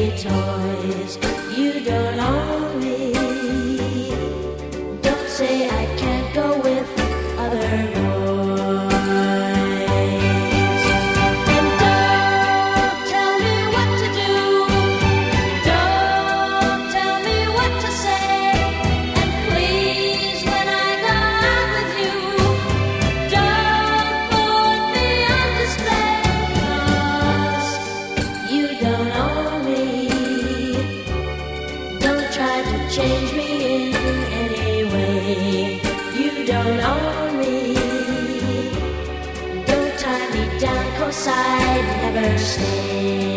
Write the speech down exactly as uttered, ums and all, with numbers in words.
me toys. You don't own me. Don't say I can't go with other boys. And don't tell me what to do. Don't tell me what to say. And please, when I go out with you, don't put me on display. 'Cause you don't own me. Don't try to change me in any way. You don't own me. Don't tie me down 'cause I'd never stay.